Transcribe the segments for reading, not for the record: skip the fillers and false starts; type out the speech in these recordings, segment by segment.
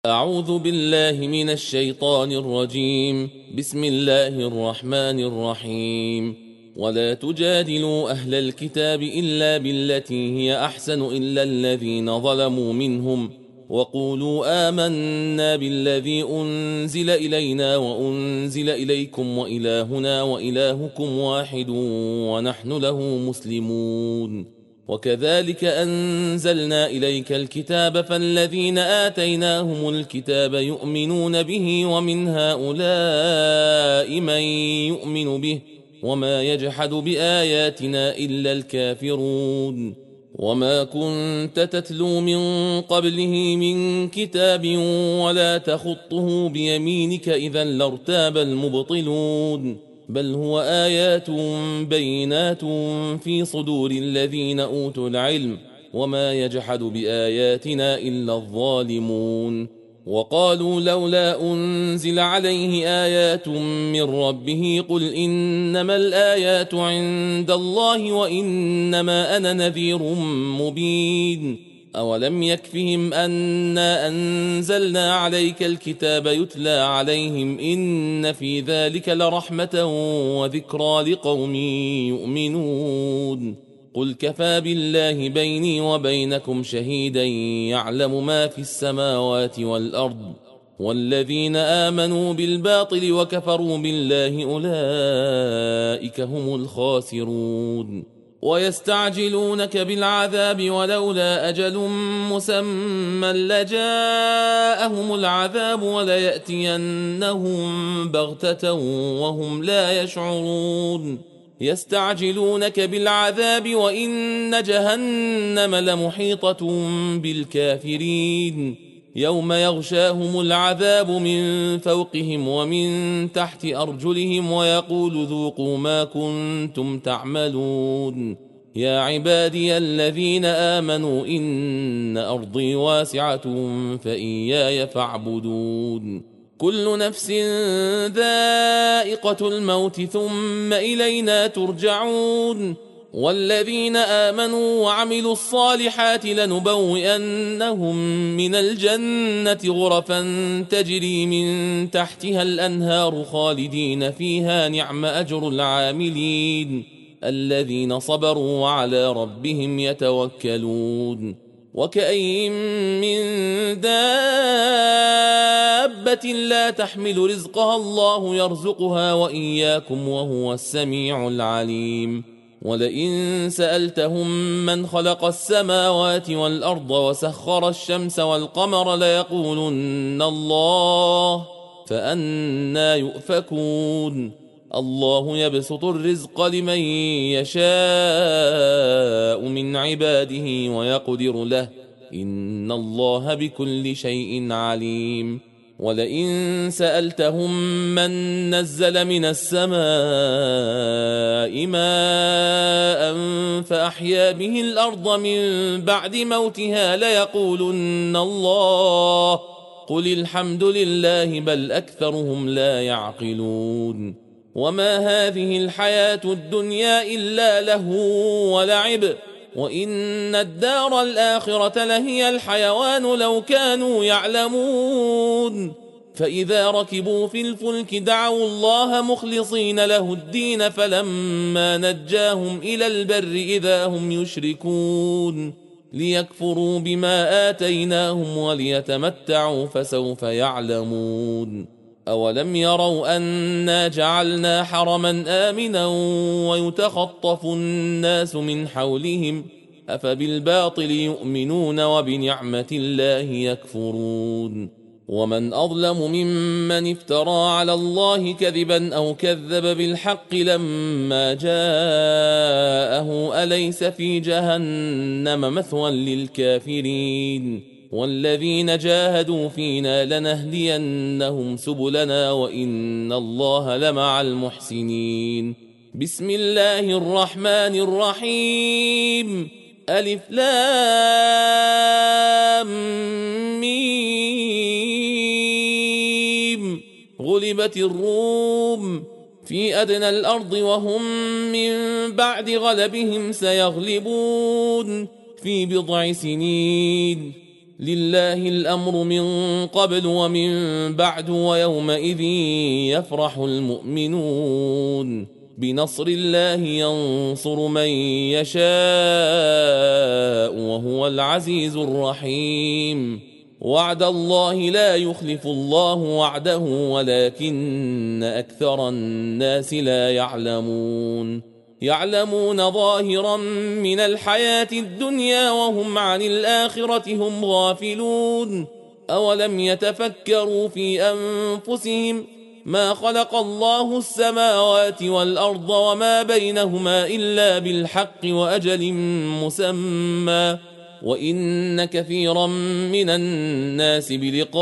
أعوذ بالله من الشيطان الرجيم. بسم الله الرحمن الرحيم. ولا تجادلوا أهل الكتاب إلا بالتي هي أحسن إلا الذين ظلموا منهم وقولوا آمنا بالذي أنزل إلينا وأنزل إليكم وإلهنا وإلهكم واحد ونحن له مسلمون. وكذلك أنزلنا إليك الكتاب فالذين آتيناهم الكتاب يؤمنون به ومن هؤلاء من يؤمن به وما يجحد بآياتنا إلا الكافرون. وما كنت تتلو من قبله من كتاب ولا تخطه بيمينك إذا لارتاب المبطلون، بل هو آيات بينات في صدور الذين أوتوا العلم وما يجحد بآياتنا إلا الظالمون. وقالوا لولا أنزل عليه آيات من ربه قل إنما الآيات عند الله وإنما أنا نذير مبين. أولم يكفهم أنا أنزلنا عليك الكتاب يتلى عليهم إن في ذلك لرحمة وذكرى لقوم يؤمنون. قل كفى بالله بيني وبينكم شهيدا يعلم ما في السماوات والأرض، والذين آمنوا بالباطل وكفروا بالله أولئك هم الخاسرون. ويستعجلونك بالعذاب ولولا أجل مسمى لجاءهم العذاب وليأتينهم بغتة وهم لا يشعرون. يستعجلونك بالعذاب وإن جهنم لمحيطة بالكافرين، يوم يغشاهم العذاب من فوقهم ومن تحت أرجلهم ويقول ذوقوا ما كنتم تعملون. يا عبادي الذين آمنوا إن أرضي واسعة فإياي فاعبدون. كل نفس ذائقة الموت ثم إلينا ترجعون. والذين آمنوا وعملوا الصالحات لنبوئنهم من الجنة غرفا تجري من تحتها الأنهار خالدين فيها نعم أجر العاملين الذين صبروا وعلى ربهم يتوكلون. وكأين من دابة لا تحمل رزقها الله يرزقها وإياكم وهو السميع العليم. ولئن سألتهم من خلق السماوات والأرض وسخر الشمس والقمر ليقولن الله، فأنى يؤفكون. الله يبسط الرزق لمن يشاء من عباده ويقدر له إن الله بكل شيء عليم. ولئن سألتهم من نزل من السماء ماء فأحيا به الأرض من بعد موتها ليقولن الله، قل الحمد لله بل أكثرهم لا يعقلون. وما هذه الحياة الدنيا إلا لهو ولعب وإن الدار الآخرة لهي الحيوان لو كانوا يعلمون. فإذا ركبوا في الفلك دعوا الله مخلصين له الدين فلما نجاهم إلى البر إذا هم يشركون ليكفروا بما آتيناهم وليتمتعوا فسوف يعلمون. أولم يروا أنا جعلنا حرما آمنا ويتخطف الناس من حولهم أفبالباطل يؤمنون وبنعمة الله يكفرون. ومن أظلم ممن افترى على الله كذبا أو كذب بالحق لما جاءه أليس في جهنم مثوى للكافرين. والذين جاهدوا فينا لنهدينهم سبلنا وإن الله لمع المحسنين. بسم الله الرحمن الرحيم. ألف لام ميم. غلبت الروم في أدنى الأرض وهم من بعد غلبهم سيغلبون في بضع سنين لله الأمر من قبل ومن بعد ويومئذ يفرح المؤمنون بنصر الله ينصر من يشاء وهو العزيز الرحيم وعد الله لا يخلف الله وعده ولكن أكثر الناس لا يعلمون ظاهرا من الحياة الدنيا وهم عن الآخرة هم غافلون أولم يتفكروا في أنفسهم ما خلق الله السماوات والأرض وما بينهما إلا بالحق وأجل مسمى وإن كثيرا من الناس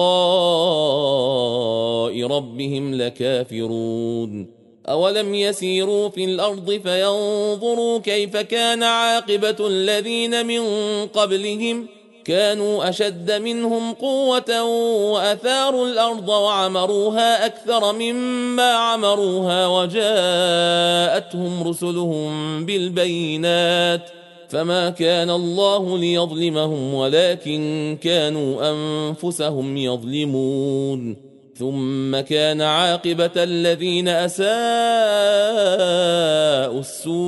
بلقاء ربهم لكافرون أولم يسيروا في الأرض فينظروا كيف كان عاقبة الذين من قبلهم كانوا أشد منهم قوة وأثاروا الأرض وعمروها أكثر مما عمروها وجاءتهم رسلهم بالبينات فما كان الله ليظلمهم ولكن كانوا أنفسهم يظلمون ثم كان عاقبة الذين أساءوا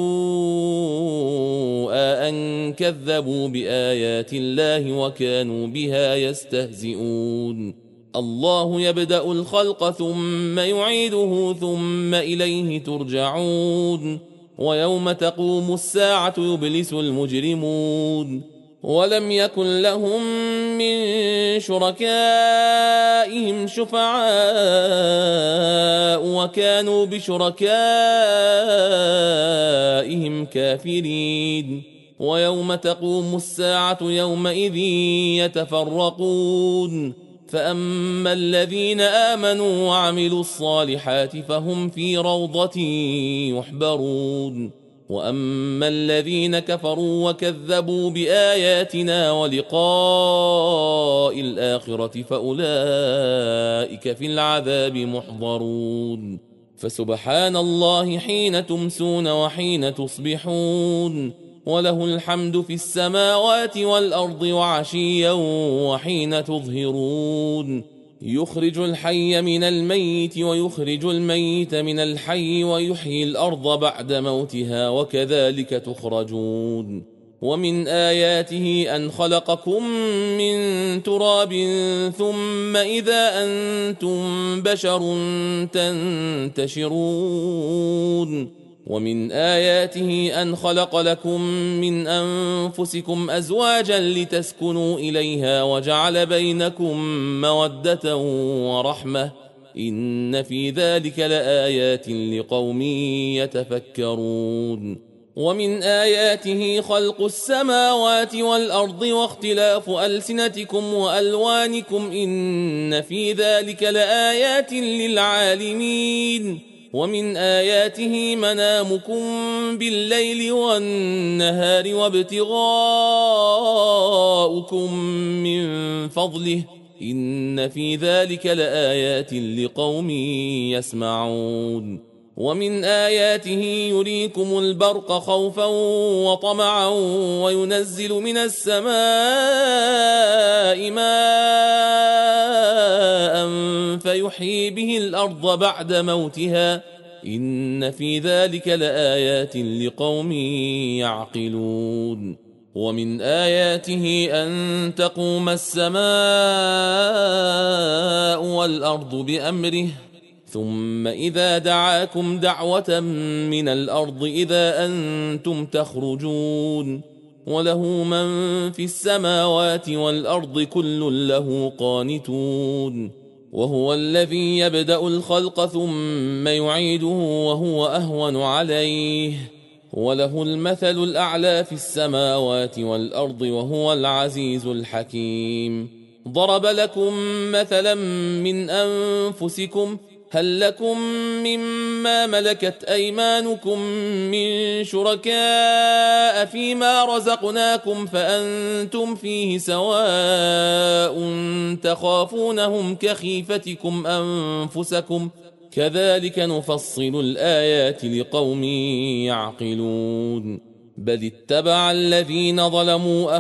السوء أن كذبوا بآيات الله وكانوا بها يستهزئون الله يبدأ الخلق ثم يعيده ثم إليه ترجعون ويوم تقوم الساعة يبلس المجرمون ولم يكن لهم من شركائهم شفعاء وكانوا بشركائهم كافرين ويوم تقوم الساعة يومئذ يتفرقون فأما الذين آمنوا وعملوا الصالحات فهم في روضة يحبرون وأما الذين كفروا وكذبوا بآياتنا ولقاء الآخرة فأولئك في العذاب محضرون فسبحان الله حين تمسون وحين تصبحون وله الحمد في السماوات والأرض وعشيا وحين تظهرون يخرج الحي من الميت ويخرج الميت من الحي ويحيي الأرض بعد موتها وكذلك تخرجون ومن آياته أن خلقكم من تراب ثم إذا أنتم بشر تنتشرون ومن آياته أن خلق لكم من أنفسكم أزواجا لتسكنوا إليها وجعل بينكم مودة ورحمة إن في ذلك لآيات لقوم يتفكرون ومن آياته خلق السماوات والأرض واختلاف ألسنتكم وألوانكم إن في ذلك لآيات للعالمين ومن آياته منامكم بالليل والنهار وابتغاؤكم من فضله إن في ذلك لآيات لقوم يسمعون ومن آياته يريكم البرق خوفا وطمعا وينزل من السماء ماء فيحيي به الأرض بعد موتها إن في ذلك لآيات لقوم يعقلون ومن آياته أن تقوم السماء والأرض بأمره ثم إذا دعاكم دعوة من الأرض إذا أنتم تخرجون وله من في السماوات والأرض كل له قانتون وهو الذي يبدأ الخلق ثم يعيده وهو أهون عليه وله المثل الأعلى في السماوات والأرض وهو العزيز الحكيم ضرب لكم مثلا من أنفسكم هل لكم مما ملكت أيمانكم من شركاء فيما رزقناكم فأنتم فيه سواء تخافونهم كخيفتكم أنفسكم كذلك نفصل الآيات لقوم يعقلون بل اتبع الذين ظلموا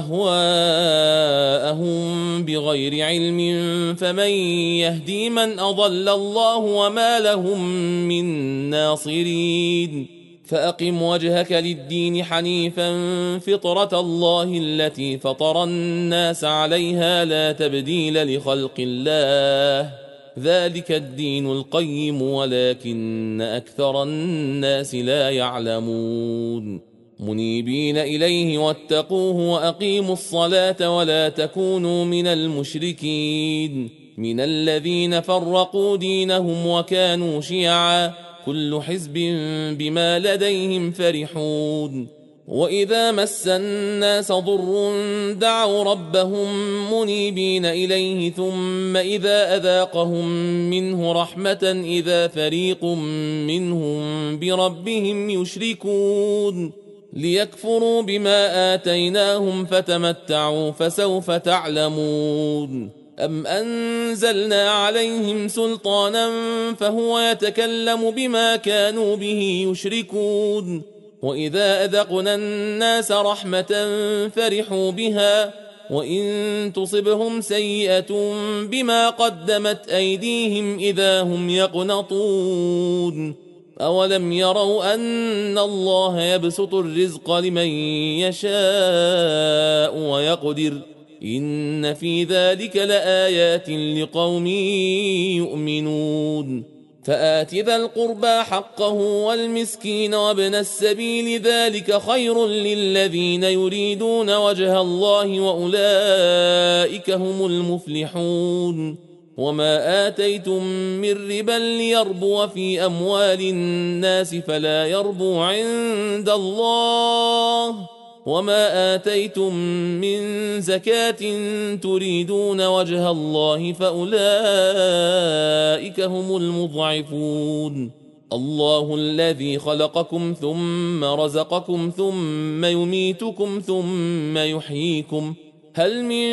أهواءهم بغير علم فمن يهدي من أضل الله وما لهم من ناصرين فأقم وجهك للدين حنيفا فطرة الله التي فطر الناس عليها لا تبديل لخلق الله ذلك الدين القيم ولكن أكثر الناس لا يعلمون منيبين إليه واتقوه وأقيموا الصلاة ولا تكونوا من المشركين من الذين فرقوا دينهم وكانوا شيعا كل حزب بما لديهم فرحون وإذا مس الناس ضر دعوا ربهم منيبين إليه ثم إذا أذاقهم منه رحمة إذا فريق منهم بربهم يشركون ليكفروا بما آتيناهم فتمتعوا فسوف تعلمون أم أنزلنا عليهم سلطانا فهو يتكلم بما كانوا به يشركون وإذا أذقنا الناس رحمة فرحوا بها وإن تصبهم سيئة بما قدمت أيديهم إذا هم يقنطون أولم يروا أن الله يبسط الرزق لمن يشاء ويقدر إن في ذلك لآيات لقوم يؤمنون فآت ذا القربى حقه والمسكين وابن السبيل ذلك خير للذين يريدون وجه الله وأولئك هم المفلحون وما آتيتم من ربا ليربو في أموال الناس فلا يربو عند الله وما آتيتم من زكاة تريدون وجه الله فأولئك هم المضعفون الله الذي خلقكم ثم رزقكم ثم يميتكم ثم يحييكم هل من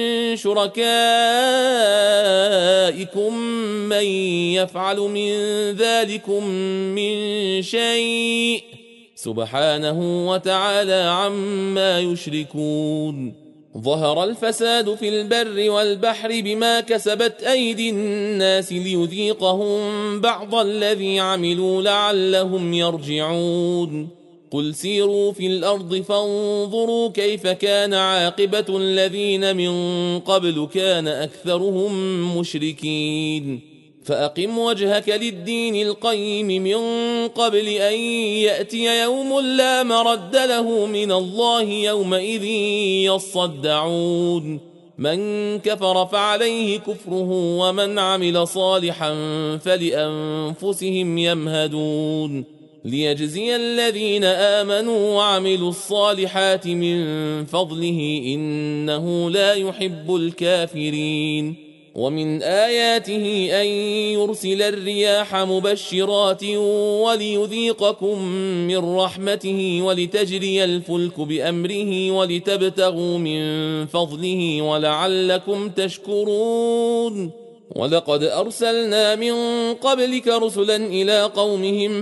شركائكم من يفعل من ذلكم من شيء سبحانه وتعالى عما يشركون ظهر الفساد في البر والبحر بما كسبت أيدي الناس ليذيقهم بعض الذي عملوا لعلهم يرجعون قل سيروا في الأرض فانظروا كيف كان عاقبة الذين من قبل كان أكثرهم مشركين فأقم وجهك للدين القيم من قبل أن يأتي يوم لا مرد له من الله يومئذ يصدعون من كفر فعليه كفره ومن عمل صالحا فلأنفسهم يمهدون ليجزي الذين آمنوا وعملوا الصالحات من فضله إنه لا يحب الكافرين ومن آياته أن يرسل الرياح مبشرات وليذيقكم من رحمته ولتجري الفلك بأمره ولتبتغوا من فضله ولعلكم تشكرون ولقد أرسلنا من قبلك رسلا إلى قومهم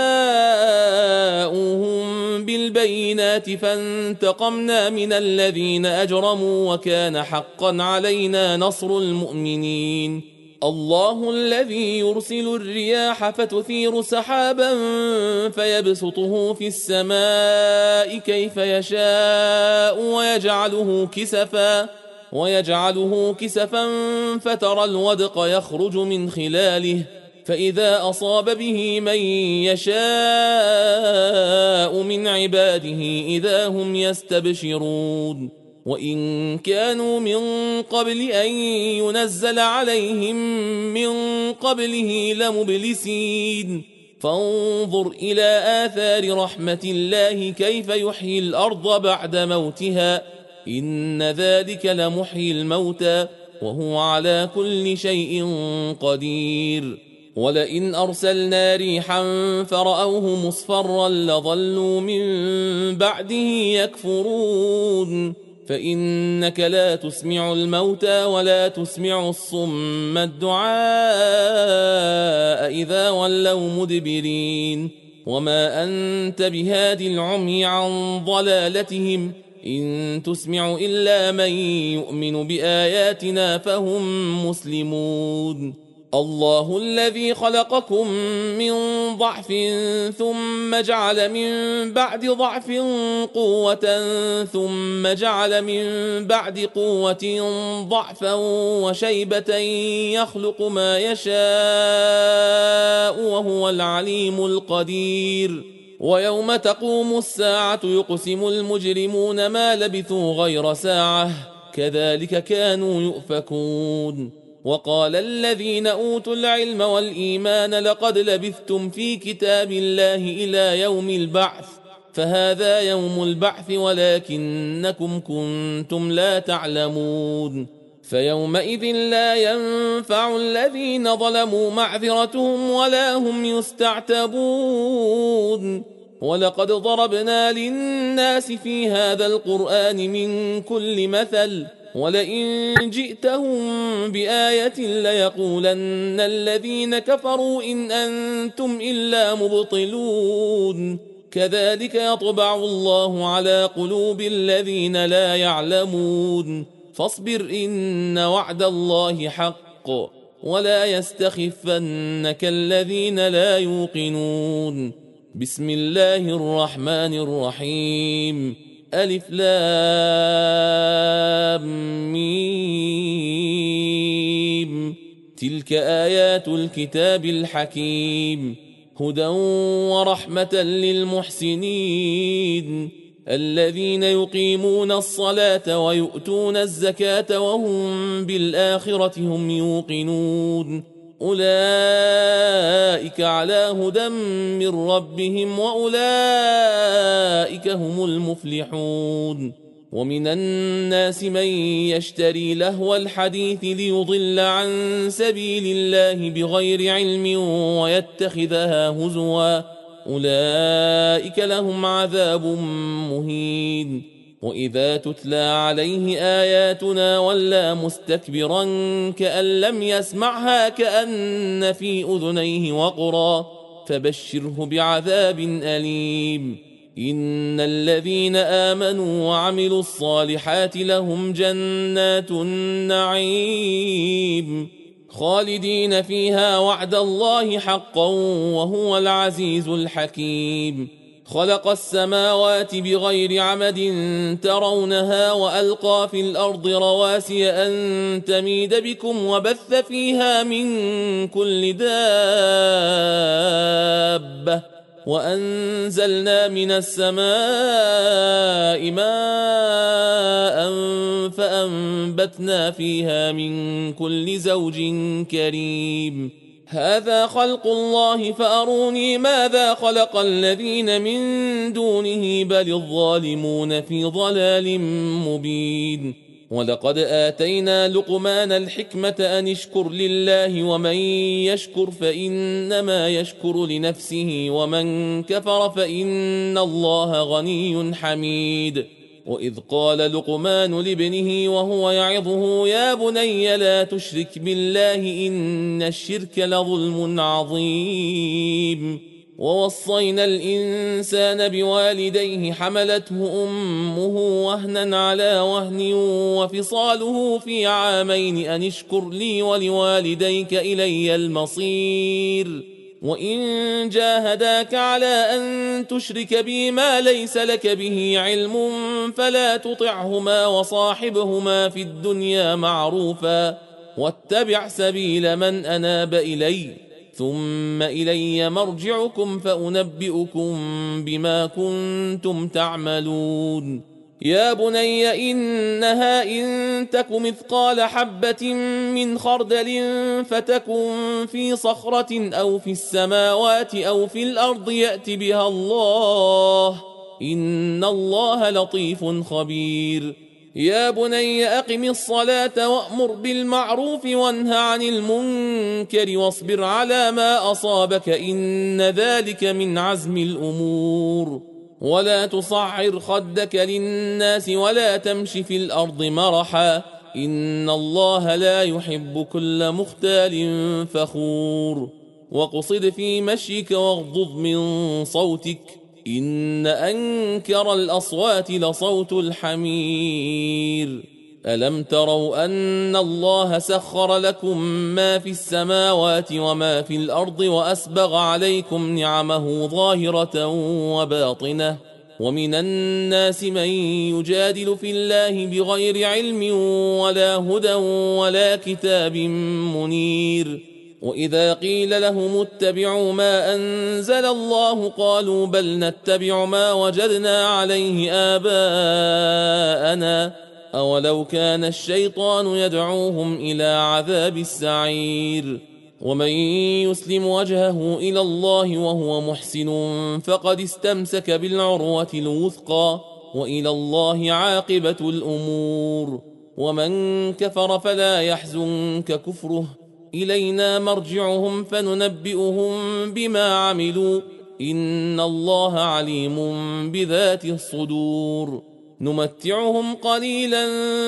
فجاءوهم بالبينات فانتقمنا من الذين أجرموا وكان حقا علينا نصر المؤمنين الله الذي يرسل الرياح فتثير سحابا فيبسطه في السماء كيف يشاء ويجعله كسفا فترى الودق يخرج من خلاله فإذا أصاب به من يشاء من عباده إذا هم يستبشرون وإن كانوا من قبل أن ينزل عليهم من قبله لمبلسين فانظر إلى آثار رحمة الله كيف يحيي الأرض بعد موتها إن ذلك لمحيي الموتى وهو على كل شيء قدير ولئن أرسلنا ريحا فرأوه مصفرا لظلوا من بعده يكفرون فإنك لا تسمع الموتى ولا تسمع الصم الدعاء إذا ولوا مدبرين وما أنت بهاد العمي عن ضلالتهم إن تسمع إلا من يؤمن بآياتنا فهم مسلمون الله الذي خلقكم من ضعف ثم جعل من بعد ضعف قوة ثم جعل من بعد قوة ضعفا وشيبة يخلق ما يشاء وهو العليم القدير ويوم تقوم الساعة يقسم المجرمون ما لبثوا غير ساعة كذلك كانوا يؤفكون وقال الذين أوتوا العلم والإيمان لقد لبثتم في كتاب الله إلى يوم البعث فهذا يوم البعث ولكنكم كنتم لا تعلمون فيومئذ لا ينفع الذين ظلموا معذرتهم ولا هم يستعتبون ولقد ضربنا للناس في هذا القرآن من كل مثل ولئن جئتهم بآية ليقولن الذين كفروا إن أنتم إلا مبطلون كذلك يطبع الله على قلوب الذين لا يعلمون فاصبر إن وعد الله حق ولا يستخفنك الذين لا يوقنون بسم الله الرحمن الرحيم ألف لام ميم تلك آيات الكتاب الحكيم هدى ورحمة للمحسنين الذين يقيمون الصلاة ويؤتون الزكاة وهم بالآخرة هم يوقنون أولئك على هدى من ربهم وأولئك هم المفلحون ومن الناس من يشتري لهو الحديث ليضل عن سبيل الله بغير علم ويتخذها هزوا أولئك لهم عذاب مهين وإذا تتلى عليه آياتنا ولى مستكبرا كأن لم يسمعها كأن في أذنيه وقرا فبشره بعذاب أليم إن الذين آمنوا وعملوا الصالحات لهم جنات النعيم خالدين فيها وعد الله حقا وهو العزيز الحكيم خلق السماوات بغير عمد ترونها وألقى في الأرض رواسي أن تميد بكم وبث فيها من كل دابة وأنزلنا من السماء ماء فأنبتنا فيها من كل زوج كريم هذا خلق الله فأروني ماذا خلق الذين من دونه بل الظالمون في ضلال مبين ولقد آتينا لقمان الحكمة أن اشكر لله ومن يشكر فإنما يشكر لنفسه ومن كفر فإن الله غني حميد وإذ قال لقمان لابنه وهو يعظه يا بني لا تشرك بالله إن الشرك لظلم عظيم ووصينا الإنسان بوالديه حملته أمه وهنا على وهن وفصاله في عامين أن اشكر لي ولوالديك إلي المصير وإن جاهداك على أن تشرك بي ما ليس لك به علم فلا تطعهما وصاحبهما في الدنيا معروفا واتبع سبيل من أناب إلي ثم إلي مرجعكم فأنبئكم بما كنتم تعملون يا بني إنها إن تك مثقال حبة من خردل فتكن في صخرة أو في السماوات أو في الأرض يأت بها الله إن الله لطيف خبير يا بني أقم الصلاة وأمر بالمعروف وانه عن المنكر واصبر على ما أصابك إن ذلك من عزم الأمور ولا تصعر خدك للناس ولا تمش في الأرض مرحا إن الله لا يحب كل مختال فخور وقصد في مشيك واغضض من صوتك إن أنكر الأصوات لصوت الحمير ألم تروا أن الله سخر لكم ما في السماوات وما في الأرض وأسبغ عليكم نعمه ظاهرة وباطنة ومن الناس من يجادل في الله بغير علم ولا هدى ولا كتاب منير وإذا قيل لهم اتبعوا ما أنزل الله قالوا بل نتبع ما وجدنا عليه آباءنا أولو كان الشيطان يدعوهم إلى عذاب السعير ومن يسلم وجهه إلى الله وهو محسن فقد استمسك بالعروة الوثقى وإلى الله عاقبة الأمور ومن كفر فلا يحزنك كفره إلينا مرجعهم فننبئهم بما عملوا إن الله عليم بذات الصدور نمتعهم قليلا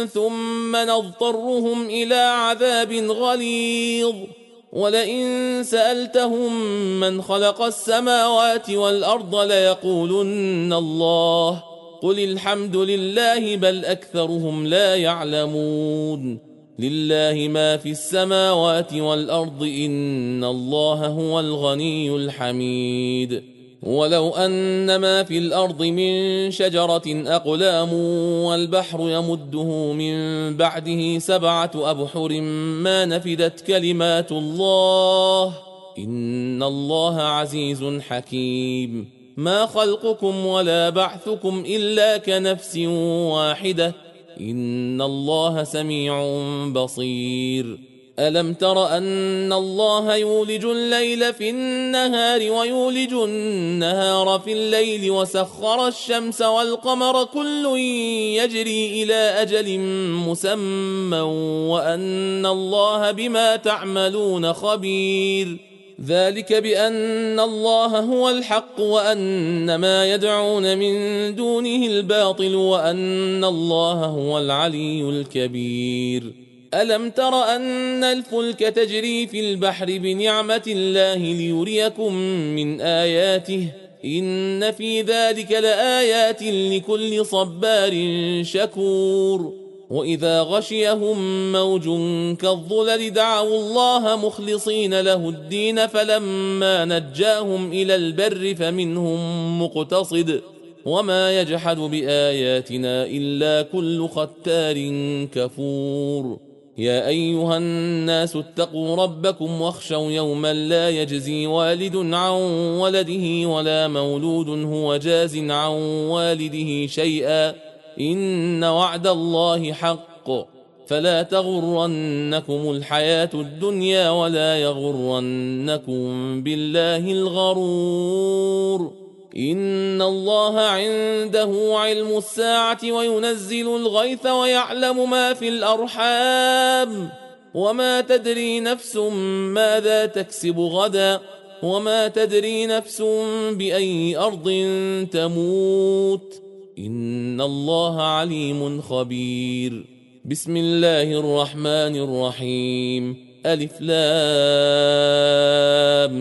ثم نضطرهم إلى عذاب غليظ ولئن سألتهم من خلق السماوات والأرض ليقولن الله قل الحمد لله بل أكثرهم لا يعلمون لله ما في السماوات والأرض إن الله هو الغني الحميد ولو أن ما في الأرض من شجرة أقلام والبحر يمده من بعده 7 أبحر ما نفدت كلمات الله إن الله عزيز حكيم ما خلقكم ولا بعثكم إلا كنفس واحدة إن الله سميع بصير ألم تر أن الله يولج الليل في النهار ويولج النهار في الليل وسخر الشمس والقمر كل يجري إلى أجل مسمى وأن الله بما تعملون خبير ذلك بأن الله هو الحق وأن ما يدعون من دونه الباطل وأن الله هو العلي الكبير ألم تر أن الفلك تجري في البحر بنعمة الله ليريكم من آياته إن في ذلك لآيات لكل صبار شكور وإذا غشيهم موج كالظلل دعوا الله مخلصين له الدين فلما نجاهم إلى البر فمنهم مقتصد وما يجحد بآياتنا إلا كل ختار كفور يا أيها الناس اتقوا ربكم واخشوا يوما لا يجزي والد عن ولده ولا مولود هو جاز عن والده شيئا إن وعد الله حق فلا تغرنكم الحياة الدنيا ولا يغرنكم بالله الغرور إن الله عنده علم الساعة وينزل الغيث ويعلم ما في الأرحام وما تدري نفس ماذا تكسب غدا وما تدري نفس بأي أرض تموت إن الله عليم خبير بسم الله الرحمن الرحيم ألف لام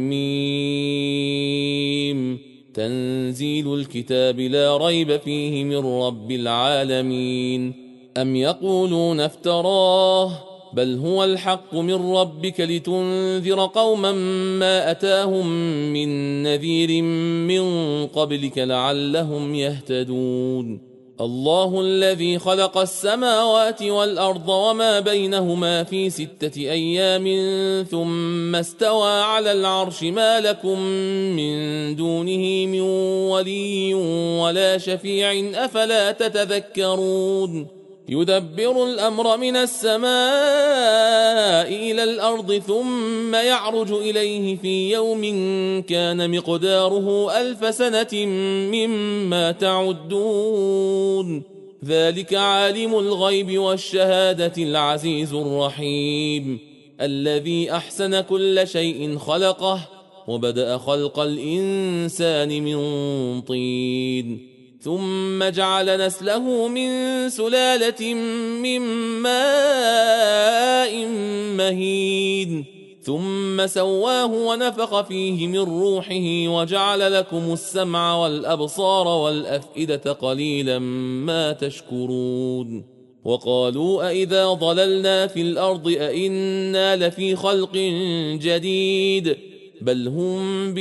ميم تنزيل الكتاب لا ريب فيه من رب العالمين أم يقولون افتراه بل هو الحق من ربك لتنذر قوما ما أتاهم من نذير من قبلك لعلهم يهتدون الله الذي خلق السماوات والأرض وما بينهما في 6 أيام ثم استوى على العرش ما لكم من دونه من ولي ولا شفيع أفلا تتذكرون يدبر الأمر من السماء إلى الأرض ثم يعرج إليه في يوم كان مقداره 1000 سنة مما تعدون ذلك عالم الغيب والشهادة العزيز الرحيم الذي أحسن كل شيء خلقه وبدأ خلق الإنسان من طين ثم جعل نسله من سلالة من ماء مهين ثم سواه ونفخ فيه من روحه وجعل لكم السمع والأبصار والأفئدة قليلا ما تشكرون. وقالوا أئذا ضللنا في الأرض أئنا لفي خلق جديد بل هم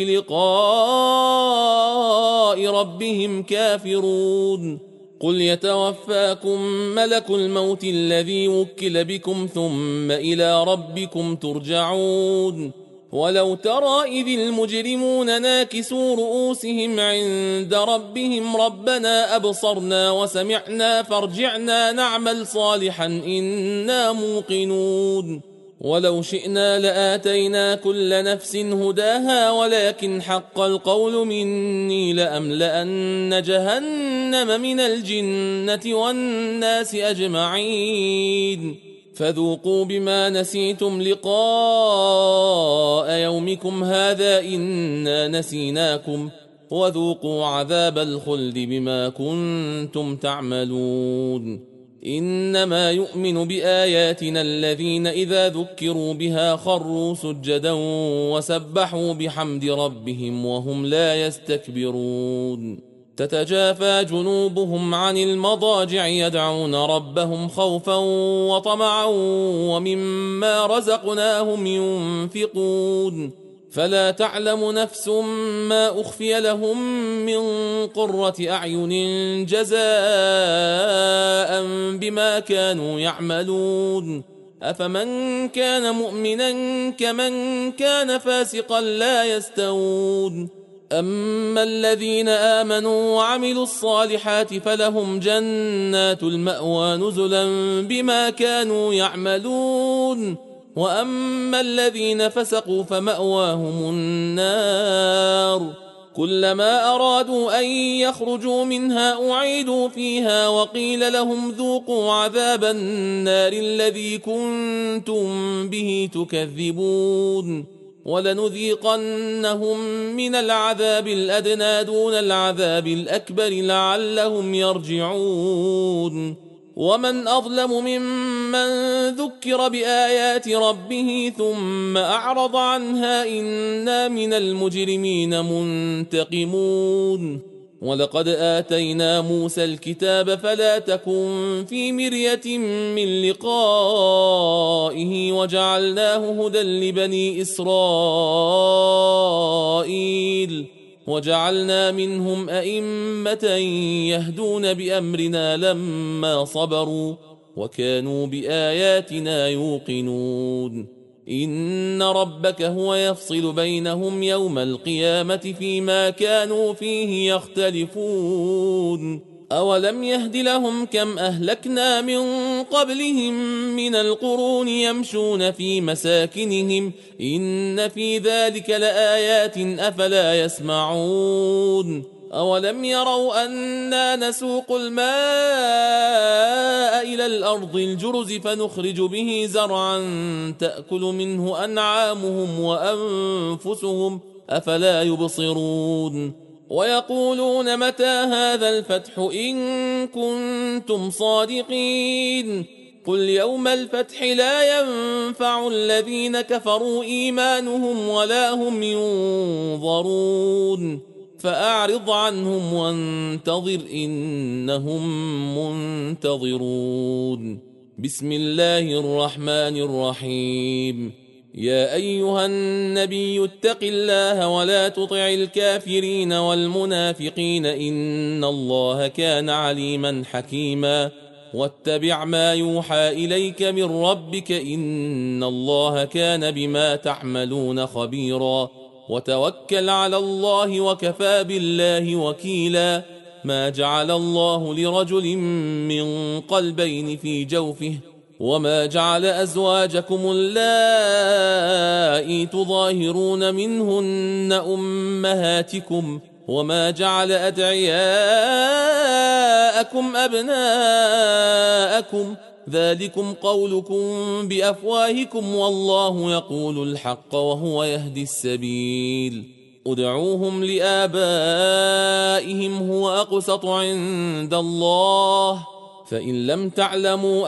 بلقاء ربهم كافرون. قل يتوفاكم ملك الموت الذي وكل بكم ثم إلى ربكم ترجعون. ولو ترى إذ المجرمون ناكسوا رؤوسهم عند ربهم ربنا أبصرنا وسمعنا فارجعنا نعمل صالحا إنا موقنون. ولو شئنا لآتينا كل نفس هداها ولكن حق القول مني لأملأن جهنم من الجنة والناس أجمعين. فذوقوا بما نسيتم لقاء يومكم هذا إنا نسيناكم وذوقوا عذاب الخلد بما كنتم تعملون. إنما يؤمن بآياتنا الذين إذا ذكروا بها خروا سجدا وسبحوا بحمد ربهم وهم لا يستكبرون. تتجافى جنوبهم عن المضاجع يدعون ربهم خوفا وطمعا ومما رزقناهم ينفقون. فلا تعلم نفس ما أخفي لهم من قرة أعين جزاء بما كانوا يعملون. أفمن كان مؤمنا كمن كان فاسقا لا يستوون. أما الذين آمنوا وعملوا الصالحات فلهم جنات المأوى نزلا بما كانوا يعملون. وأما الذين فسقوا فمأواهم النار كلما أرادوا أن يخرجوا منها أعيدوا فيها وقيل لهم ذوقوا عذاب النار الذي كنتم به تكذبون. ولنذيقنهم من العذاب الأدنى دون العذاب الأكبر لعلهم يرجعون. ومن أظلم ممن ذكر بآيات ربه ثم أعرض عنها إنا من المجرمين منتقمون. ولقد آتينا موسى الكتاب فلا تكن في مرية من لقائه وجعلناه هدى لبني إسرائيل وجعلنا منهم أئمة يهدون بأمرنا لما صبروا وكانوا بآياتنا يوقنون. إن ربك هو يفصل بينهم يوم القيامة فيما كانوا فيه يختلفون. أولم يهد لهم كم أهلكنا من قبلهم من القرون يمشون في مساكنهم إن في ذلك لآيات أفلا يسمعون. أولم يروا أنا نسوق الماء إلى الأرض الجرز فنخرج به زرعا تأكل منه أنعامهم وأنفسهم أفلا يبصرون. ويقولون متى هذا الفتح إن كنتم صادقين. قل يوم الفتح لا ينفع الذين كفروا إيمانهم ولا هم ينظرون. فأعرض عنهم وانتظر إنهم منتظرون. بسم الله الرحمن الرحيم. يا أيها النبي اتق الله ولا تطع الكافرين والمنافقين إن الله كان عليما حكيما. واتبع ما يوحى إليك من ربك إن الله كان بما تعملون خبيرا. وتوكل على الله وكفى بالله وكيلا. ما جعل الله لرجل من قلبين في جوفه وما جعل أزواجكم اللائي تظاهرون منهن أمهاتكم وما جعل أدعياءكم أبناءكم ذلكم قولكم بأفواهكم والله يقول الحق وهو يهدي السبيل. ادعوهم لآبائهم هو أقسط عند الله فإن لم تعلموا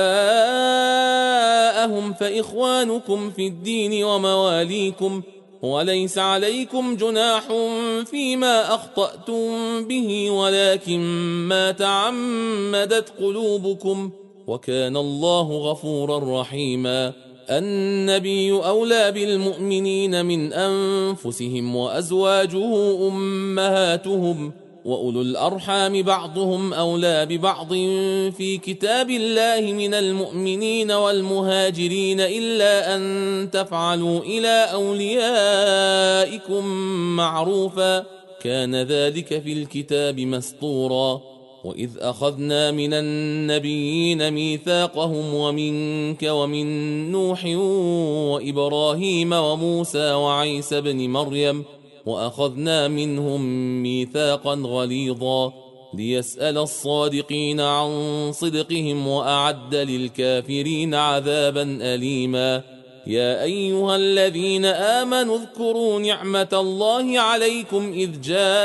آباءهم فإخوانكم في الدين ومواليكم، وليس عليكم جناح فيما أخطأتم به ولكن ما تعمدت قلوبكم، وكان الله غفورا رحيما. النبي أولى بالمؤمنين من أنفسهم وأزواجه أمهاتهم، وأولو الأرحام بعضهم أولى ببعض في كتاب الله من المؤمنين والمهاجرين إلا أن تفعلوا إلى أوليائكم معروفا، كان ذلك في الكتاب مسطورا. وإذ أخذنا من النبيين ميثاقهم ومنك ومن نوح وإبراهيم وموسى وعيسى بن مريم، وأخذنا منهم ميثاقا غليظا، ليسأل الصادقين عن صدقهم وأعد للكافرين عذابا أليما. يا أيها الذين آمنوا اذكروا نعمة الله عليكم إذ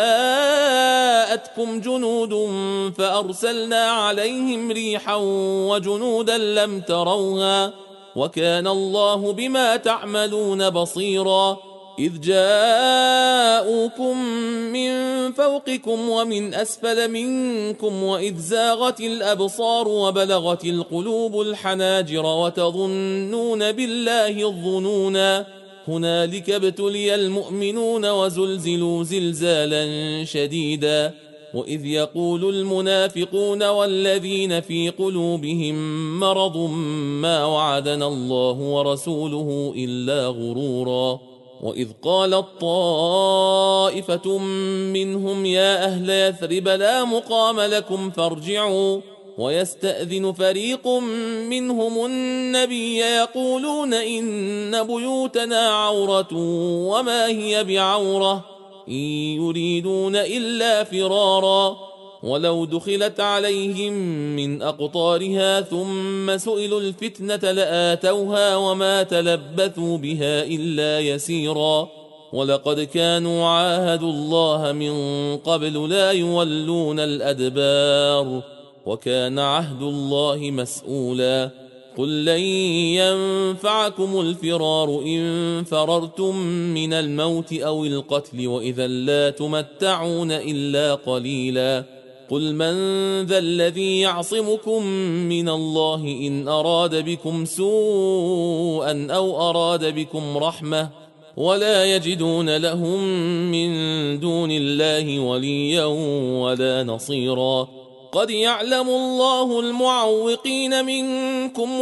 جاءتكم جنود فأرسلنا عليهم ريحا وجنودا لم تروها، وكان الله بما تعملون بصيرا. إذ جاءوكم من فوقكم ومن أسفل منكم وإذ زاغت الأبصار وبلغت القلوب الحناجر وتظنون بالله الظنونا، هنالك ابتلي المؤمنون وزلزلوا زلزالا شديدا. وإذ يقول المنافقون والذين في قلوبهم مرض ما وعدنا الله ورسوله إلا غرورا. وإذ قالت طائفة منهم يا أهل يثرب لا مقام لكم فارجعوا، ويستأذن فريق منهم النبي يقولون إن بيوتنا عورة وما هي بعورة إن يريدون إلا فرارا، ولو دخلت عليهم من أقطارها ثم سئلوا الفتنة لآتوها وما تلبثوا بها إلا يسيرا. ولقد كانوا عاهدوا الله من قبل لا يولون الأدبار، وكان عهد الله مسؤولا. قل لن ينفعكم الفرار إن فررتم من الموت أو القتل وإذا لا تمتعون إلا قليلا. قل من ذا الذي يعصمكم من الله إن أراد بكم سوءا أو أراد بكم رحمة، ولا يجدون لهم من دون الله وليا ولا نصيرا. قد يعلم الله المعوقين منكم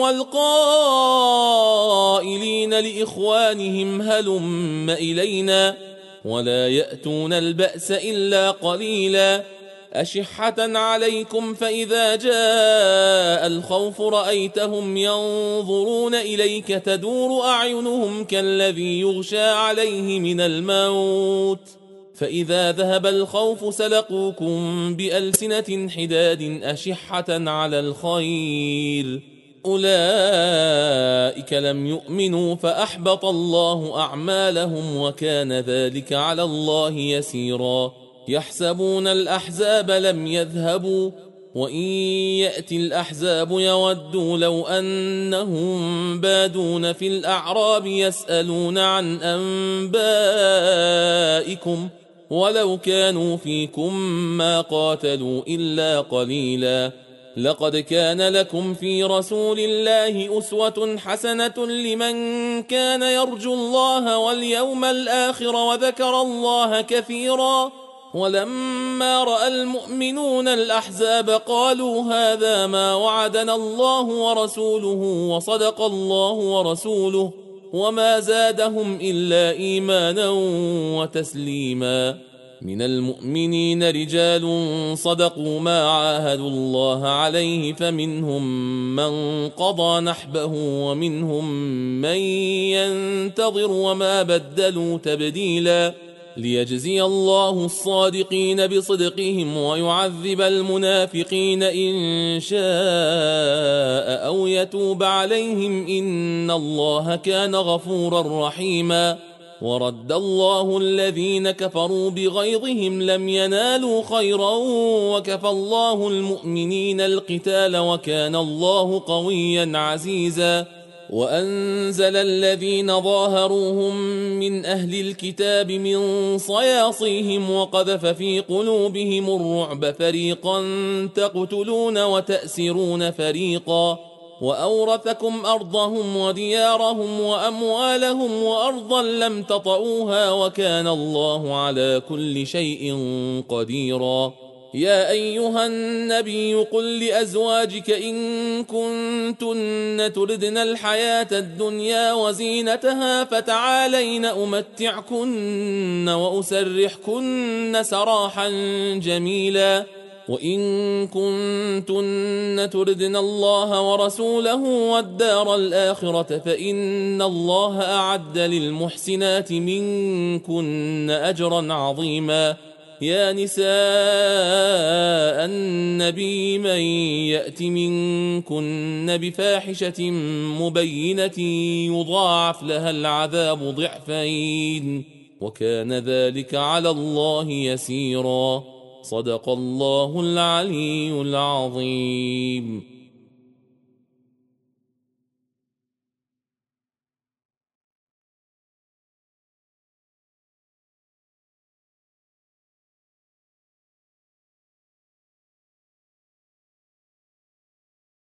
والقائلين لإخوانهم هلم إلينا، ولا يأتون البأس إلا قليلا. أشحة عليكم فإذا جاء الخوف رأيتهم ينظرون إليك تدور أعينهم كالذي يغشى عليه من الموت، فإذا ذهب الخوف سلقوكم بألسنة حداد أشحة على الخير، أولئك لم يؤمنوا فأحبط الله أعمالهم وكان ذلك على الله يسيرا. يحسبون الأحزاب لم يذهبوا وإن يأتي الأحزاب يودوا لو أنهم بادون في الأعراب يسألون عن أنبائكم ولو كانوا فيكم ما قاتلوا إلا قليلا. لقد كان لكم في رسول الله أسوة حسنة لمن كان يرجو الله واليوم الآخر وذكر الله كثيرا. ولما رأى المؤمنون الأحزاب قالوا هذا ما وعدنا الله ورسوله وصدق الله ورسوله، وما زادهم إلا إيمانا وتسليما. من المؤمنين رجال صدقوا ما عاهدوا الله عليه فمنهم من قضى نحبه ومنهم من ينتظر وما بدلوا تبديلا. ليجزي الله الصادقين بصدقهم ويعذب المنافقين إن شاء أو يتوب عليهم إن الله كان غفورا رحيما. ورد الله الذين كفروا بغيظهم لم ينالوا خيرا وكفى الله المؤمنين القتال وكان الله قويا عزيزا وأنزل الذين ظاهروهم من أهل الكتاب من صياصيهم وقذف في قلوبهم الرعب فريقا تقتلون وتأسرون فريقا وأورثكم أرضهم وديارهم وأموالهم وأرضا لم تطئوها وكان الله على كل شيء قديرا يا أيها النبي قل لأزواجك إن كنتن تردن الحياة الدنيا وزينتها فتعالين أمتعكن وأسرحكن سراحا جميلا وإن كنتن تردن الله ورسوله والدار الآخرة فإن الله أعد للمحسنات منكن أجرا عظيما يا نساء النبي من يأت منكن بفاحشة مبينة يضاعف لها العذاب ضعفين وكان ذلك على الله يسيرا صدق الله العلي العظيم.